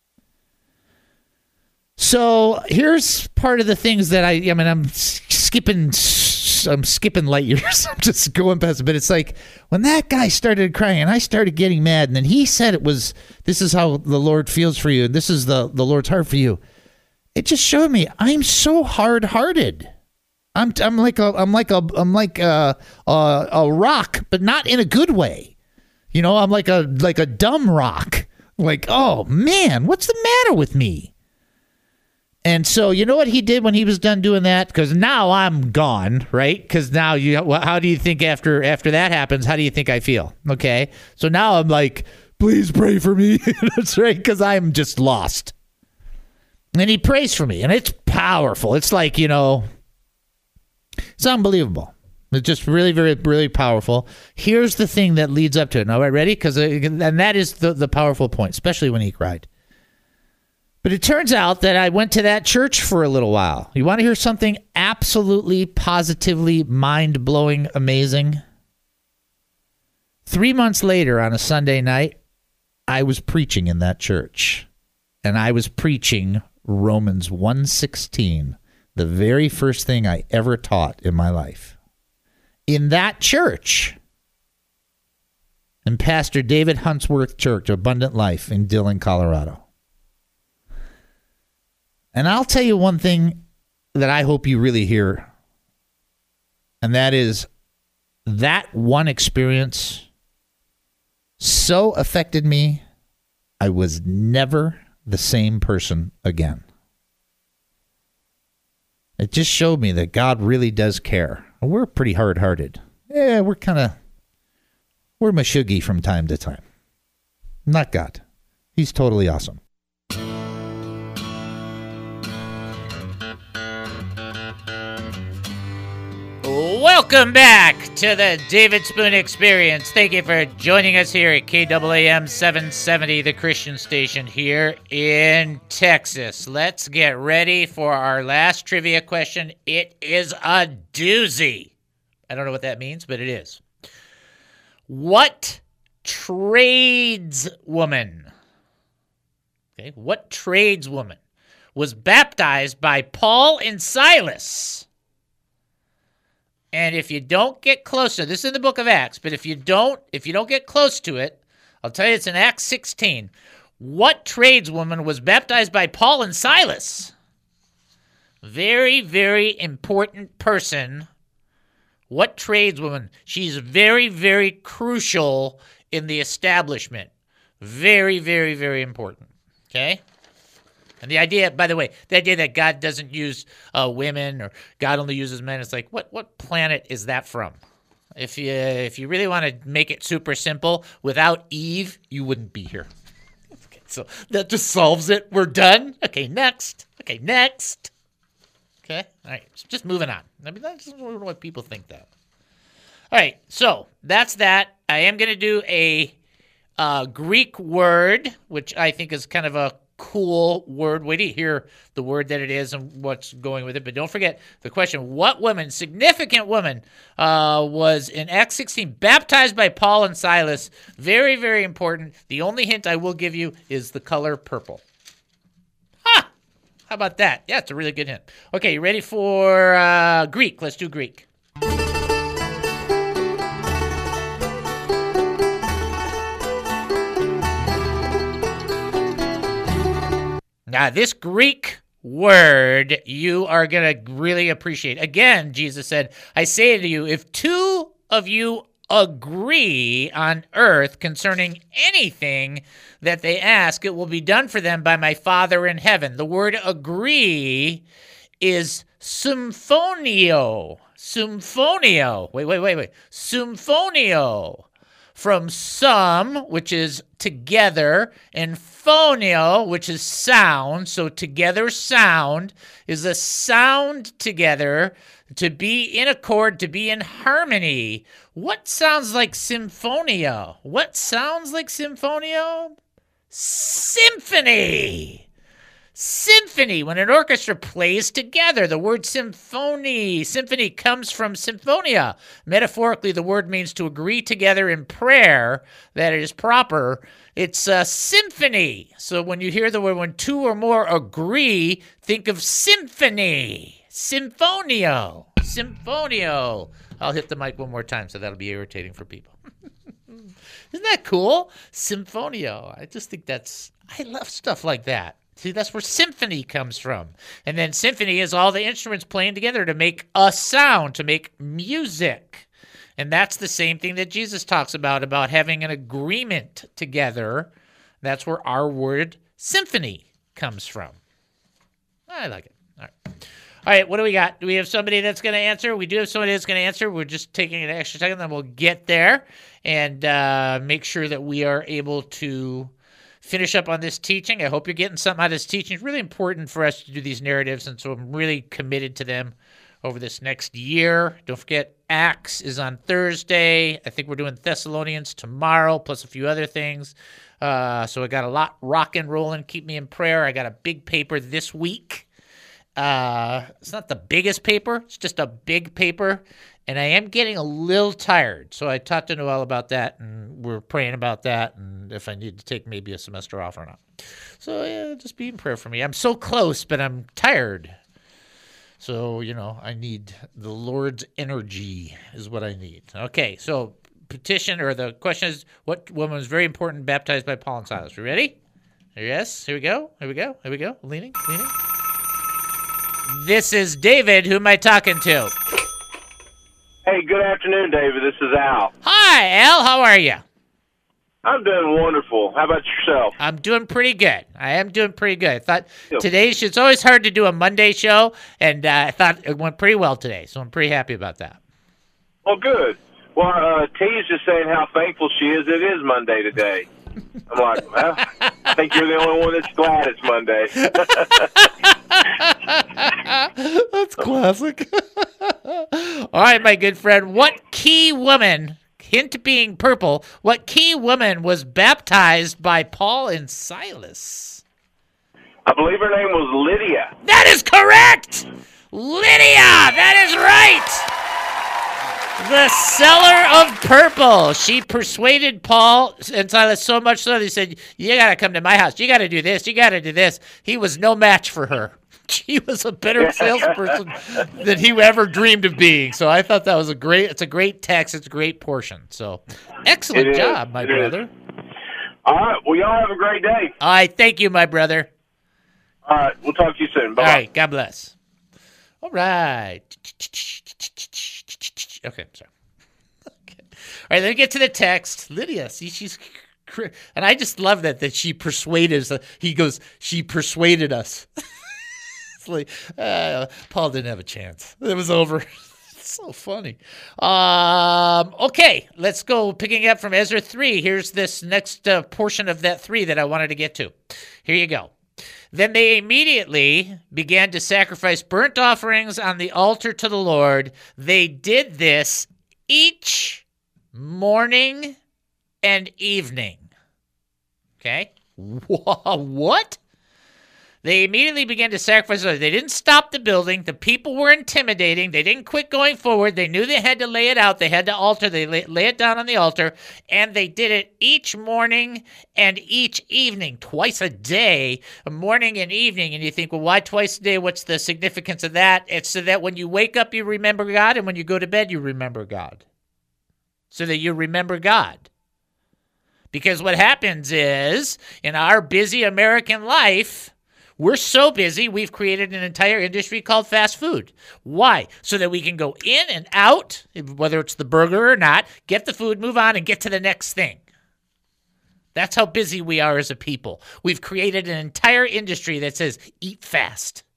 So here's part of the things that I, I mean, I'm skipping, I'm skipping light years. I'm just going past it. But it's like when that guy started crying and I started getting mad, and then he said it was, this is how the Lord feels for you, and this is the, the Lord's heart for you. It just showed me I'm so hard-hearted. I'm I'm like a I'm like a I'm like a, a a rock, but not in a good way. You know, I'm like a like a dumb rock. Like, oh man, what's the matter with me? And so, you know what he did when he was done doing that? Because now I'm gone, right? Because now you, how do you think after after that happens? How do you think I feel? Okay, so now I'm like, please pray for me. That's right, because I'm just lost. And he prays for me, and it's powerful. It's like, you know. It's unbelievable. It's just really, very, really powerful. Here's the thing that leads up to it. All right, ready? Because and that is the, the powerful point, especially when he cried. But it turns out that I went to that church for a little while. You want to hear something absolutely, positively, mind-blowing, amazing? Three months later on a Sunday night, I was preaching in that church. And I was preaching Romans one sixteen, the very first thing I ever taught in my life. In that church. In Pastor David Huntsworth Church, Abundant Life in Dillon, Colorado. And I'll tell you one thing that I hope you really hear, and that is that one experience so affected me, I was never the same person again. It just showed me that God really does care. We're pretty hard-hearted. Yeah, we're kind of, we're mashuggy from time to time. Not God. He's totally awesome. Welcome back to the David Spoon Experience. Thank you for joining us here at K A A M seven seventy, the Christian station here in Texas. Let's get ready for our last trivia question. It is a doozy. I don't know what that means, but it is. What tradeswoman, okay, what tradeswoman was baptized by Paul and Silas? And if you don't get closer, this is in the book of Acts, but if you don't, if you don't get close to it, I'll tell you it's in Acts sixteen. What tradeswoman was baptized by Paul and Silas? Very, very important person. What tradeswoman? She's very, very crucial in the establishment. Very, very, very important. Okay? And the idea, by the way, the idea that God doesn't use uh, women or God only uses men, it's like, what what planet is that from? If you if you really want to make it super simple, without Eve, you wouldn't be here. Okay, so that just solves it. We're done. Okay, next. Okay, next. Okay, all right, so just moving on. I mean, that's just what people think that. All right, so that's that. I am going to do a uh, Greek word, which I think is kind of a cool word. Wait till you hear the word that it is and what's going with it. But don't forget the question, what woman, significant woman, uh, was in Acts sixteen baptized by Paul and Silas? Very, very important. The only hint I will give you is the color purple. Ha! How about that? Yeah, it's a really good hint. Okay, you ready for uh, Greek? Let's do Greek. Now, this Greek word you are going to really appreciate. Again, Jesus said, I say to you, if two of you agree on earth concerning anything that they ask, it will be done for them by my Father in heaven. The word agree is symphonio. Symphonio. Wait, wait, wait, wait. Symphonio. From sum, which is together, and phonio, which is sound. So together sound is a sound together, to be in accord, to be in harmony. What sounds like symphonia? What sounds like symphonia? Symphony. Symphony, when an orchestra plays together. The word symphony, symphony comes from symphonia. Metaphorically, the word means to agree together in prayer, that it is proper. It's a symphony. So when you hear the word, when two or more agree, think of symphony. Symphonio. Symphonio. I'll hit the mic one more time, so that'll be irritating for people. Isn't that cool? Symphonio. I just think that's, I love stuff like that. See, that's where symphony comes from. And then symphony is all the instruments playing together to make a sound, to make music. And that's the same thing that Jesus talks about, about having an agreement together. That's where our word symphony comes from. I like it. All right. All right, what do we got? Do we have somebody that's going to answer? We do have somebody that's going to answer. We're just taking an extra second, then we'll get there and uh, make sure that we are able to finish up on this teaching. I hope you're getting something out of this teaching. It's really important for us to do these narratives, and so I'm really committed to them over this next year. Don't forget, Acts is on Thursday. I think we're doing Thessalonians tomorrow, plus a few other things. Uh, so I got a lot rock and rolling. Keep me in prayer. I got a big paper this week. Uh, it's not the biggest paper. It's just a big paper. And I am getting a little tired. So I talked to Noel about that, and we're praying about that, and if I need to take maybe a semester off or not. So yeah, just be in prayer for me. I'm so close, but I'm tired. So, you know, I need the Lord's energy is what I need. Okay, so petition, or the question is, what woman was very important baptized by Paul and Silas? We ready? Yes, here we go. Here we go. Here we go. Leaning, leaning. This is David. Who am I talking to? Hey, good afternoon, David. This is Al. Hi, Al. How are you? I'm doing wonderful. How about yourself? I'm doing pretty good. I am doing pretty good. I thought today's, it's always hard to do a Monday show, and uh, I thought it went pretty well today, so I'm pretty happy about that. Well, good. Well, uh, T's just saying how thankful she is it is Monday today. I'm like, well, I think you're the only one that's glad it's Monday. That's classic. All right, my good friend. What key woman, hint being purple, what key woman was baptized by Paul and Silas? I believe her name was Lydia. That is correct! Lydia! That is right! The seller of purple. She persuaded Paul and Silas so much so they said, you got to come to my house. You got to do this. You got to do this. He was no match for her. She was a better salesperson than he ever dreamed of being. So I thought that was a great, it's a great text. It's a great portion. So excellent It job, is. my It brother. is. All right. Well, y'all have a great day. All right. Thank you, my brother. All right. We'll talk to you soon. Bye. All right. God bless. All right. Okay, sorry. Okay. All right, let me get to the text. Lydia, see, she's, and I just love that, that she persuaded us. He goes, she persuaded us. It's like, uh, Paul didn't have a chance. It was over. It's so funny. Um, okay, let's go picking up from Ezra three. Here's this next uh, portion of that three that I wanted to get to. Here you go. Then they immediately began to sacrifice burnt offerings on the altar to the Lord. They did this each morning and evening. Okay? What? They immediately began to sacrifice. They didn't stop the building. The people were intimidating. They didn't quit going forward. They knew they had to lay it out. They had to altar. They lay, lay it down on the altar. And they did it each morning and each evening, twice a day, a morning and evening. And you think, well, why twice a day? What's the significance of that? It's so that when you wake up, you remember God. And when you go to bed, you remember God. So that you remember God. Because what happens is, in our busy American life, we're so busy, we've created an entire industry called fast food. Why? So that we can go in and out, whether it's the burger or not, get the food, move on, and get to the next thing. That's how busy we are as a people. We've created an entire industry that says, eat fast.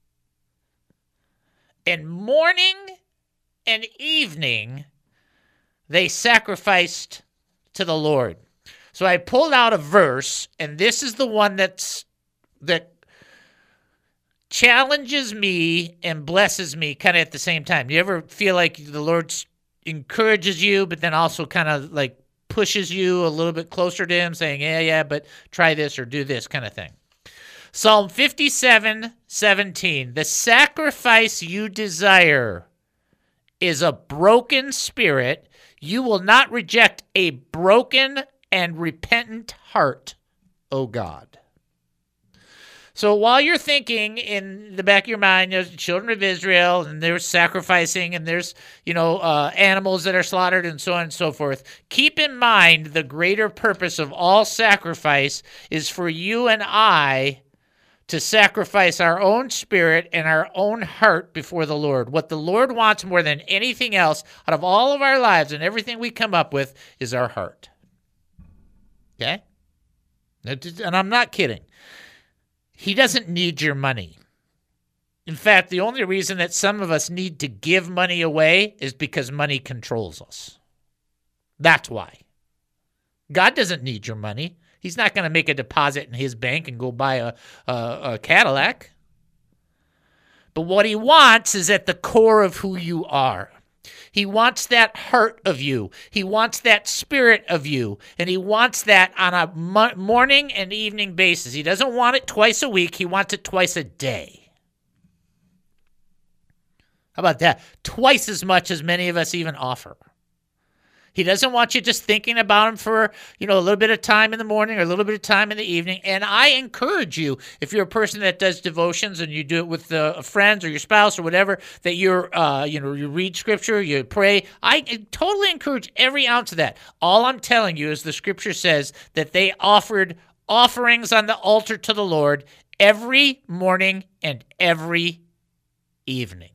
And morning and evening, they sacrificed to the Lord. So I pulled out a verse, and this is the one that's that challenges me and blesses me kind of at the same time. You ever feel like the Lord encourages you, but then also kind of like pushes you a little bit closer to him, saying, yeah, yeah, but try this or do this kind of thing. Psalm fifty-seven seventeen, the sacrifice you desire is a broken spirit. You will not reject a broken and repentant heart, O God. So while you're thinking in the back of your mind, there's the children of Israel, and there's sacrificing, and there's, you know, uh, animals that are slaughtered, and so on and so forth, keep in mind the greater purpose of all sacrifice is for you and I to sacrifice our own spirit and our own heart before the Lord. What the Lord wants more than anything else out of all of our lives and everything we come up with is our heart. Okay? And I'm not kidding. He doesn't need your money. In fact, the only reason that some of us need to give money away is because money controls us. That's why. God doesn't need your money. He's not going to make a deposit in his bank and go buy a, a, a Cadillac. But what he wants is at the core of who you are. He wants that heart of you. He wants that spirit of you. And he wants that on a mo- morning and evening basis. He doesn't want it twice a week. He wants it twice a day. How about that? Twice as much as many of us even offer. He doesn't want you just thinking about him for, you know, a little bit of time in the morning or a little bit of time in the evening. And I encourage you, if you're a person that does devotions and you do it with uh, friends or your spouse or whatever, that you're, uh, you know, you read scripture, you pray. I totally encourage every ounce of that. All I'm telling you is the scripture says that they offered offerings on the altar to the Lord every morning and every evening.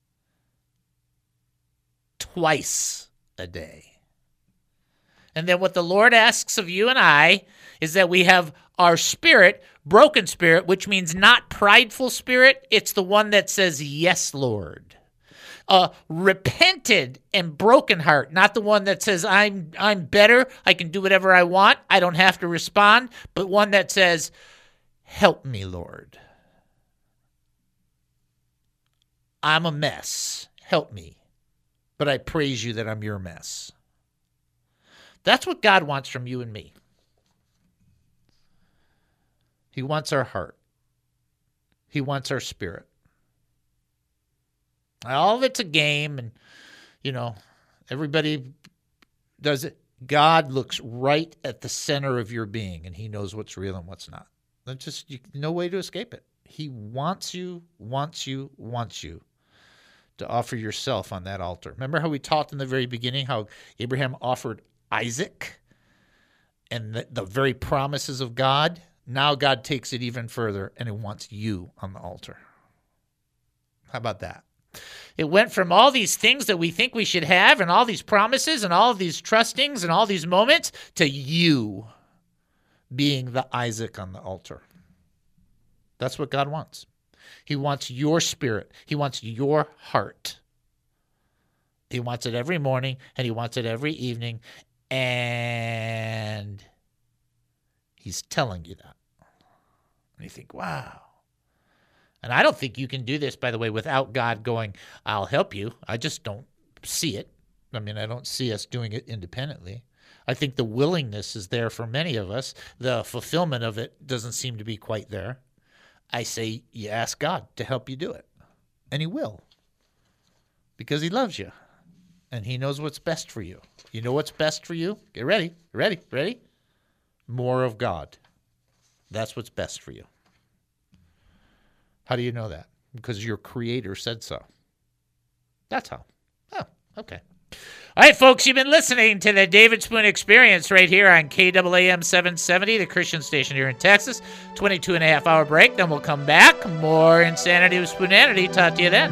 Twice a day. And then what the Lord asks of you and I is that we have our spirit, broken spirit, which means not prideful spirit. It's the one that says, yes, Lord. A repented and broken heart, not the one that says, I'm I'm better, I can do whatever I want, I don't have to respond, but one that says, help me, Lord. I'm a mess. Help me. But I praise you that I'm your mess. That's what God wants from you and me. He wants our heart. He wants our spirit. All of it's a game, and, you know, everybody does it. God looks right at the center of your being, and he knows what's real and what's not. There's just you, no way to escape it. He wants you, wants you, wants you to offer yourself on that altar. Remember how we talked in the very beginning how Abraham offered Isaac and the, the very promises of God? Now God takes it even further, and he wants you on the altar. How about that? It went from all these things that we think we should have and all these promises and all of these trustings and all these moments to you being the Isaac on the altar. That's what God wants. He wants your spirit. He wants your heart. He wants it every morning, and he wants it every evening, and he's telling you that. And you think, wow. And I don't think you can do this, by the way, without God going, I'll help you. I just don't see it. I mean, I don't see us doing it independently. I think the willingness is there for many of us. The fulfillment of it doesn't seem to be quite there. I say you ask God to help you do it, and he will, because he loves you, and he knows what's best for you. You know what's best for you? Get ready. Ready? Ready? More of God. That's what's best for you. How do you know that? Because your Creator said so. That's how. Oh, okay. All right, folks, you've been listening to the David Spoon Experience right here on K A A M seven seventy, the Christian station here in Texas. twenty-two and a half hour break, then we'll come back. More Insanity with Spoonanity. Talk to you then.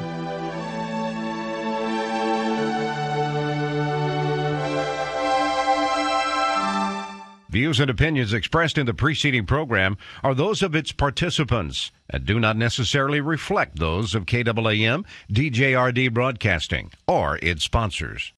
Views and opinions expressed in the preceding program are those of its participants and do not necessarily reflect those of K A A M, D J R D Broadcasting, or its sponsors.